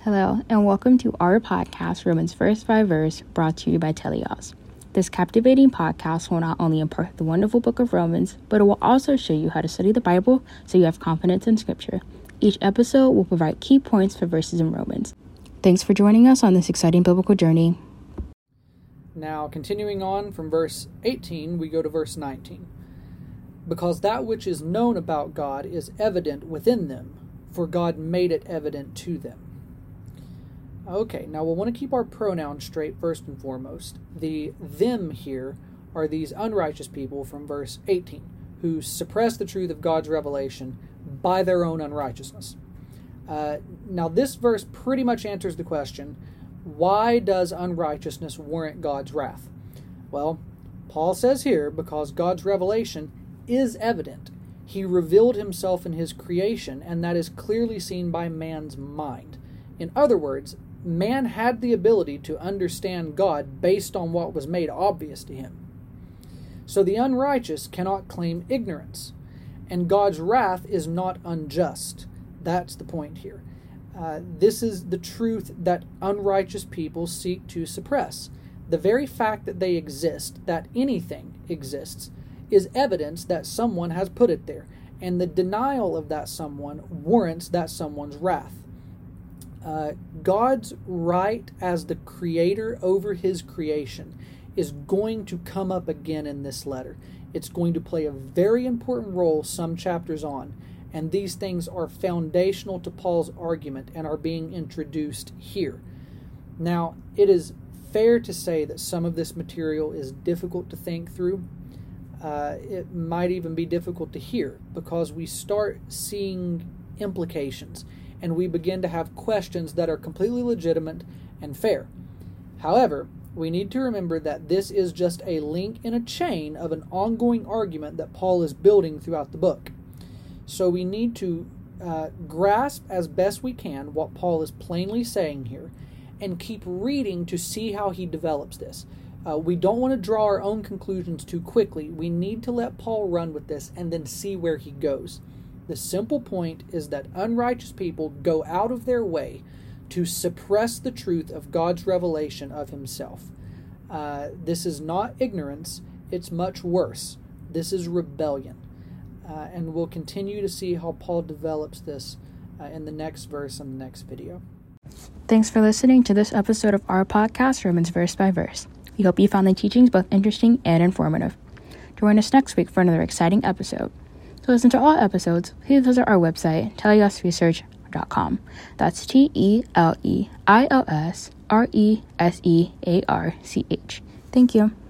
Hello, and welcome to our podcast, Romans Verse by Verse, brought to you by Teleos. This captivating podcast will not only impart the wonderful book of Romans, but it will also show you how to study the Bible so you have confidence in Scripture. Each episode will provide key points for verses in Romans. Thanks for joining us on this exciting biblical journey. Now, continuing on from verse 18, we go to verse 19. Because that which is known about God is evident within them, for God made it evident to them. Okay, now we'll want to keep our pronouns straight first and foremost. The them here are these unrighteous people from verse 18, who suppress the truth of God's revelation by their own unrighteousness. Now this verse pretty much answers the question, why does unrighteousness warrant God's wrath? Well, Paul says here, because God's revelation is evident. He revealed himself in his creation, and that is clearly seen by man's mind. In other words, man had the ability to understand God based on what was made obvious to him. So the unrighteous cannot claim ignorance, and God's wrath is not unjust. That's the point here. This is the truth that unrighteous people seek to suppress. The very fact that they exist, that anything exists, is evidence that someone has put it there, and the denial of that someone warrants that someone's wrath. God's right as the creator over his creation is going to come up again in this letter. It's going to play a very important role some chapters on, and these things are foundational to Paul's argument and are being introduced here. Now, it is fair to say that some of this material is difficult to think through. It might even be difficult to hear because we start seeing implications and we begin to have questions that are completely legitimate and fair. However, we need to remember that this is just a link in a chain of an ongoing argument that Paul is building throughout the book. So we need to grasp as best we can what Paul is plainly saying here and keep reading to see how he develops this. We don't want to draw our own conclusions too quickly. We need to let Paul run with this and then see where he goes. The simple point is that unrighteous people go out of their way to suppress the truth of God's revelation of himself. This is not ignorance, it's much worse. This is rebellion. And we'll continue to see how Paul develops this in the next verse in the next video. Thanks for listening to this episode of our podcast, Romans Verse by Verse. We hope you found the teachings both interesting and informative. Join us next week for another exciting episode. To listen to all episodes, please visit our website, teleosresearch.com. That's TELEILSRESEARCH. Thank you.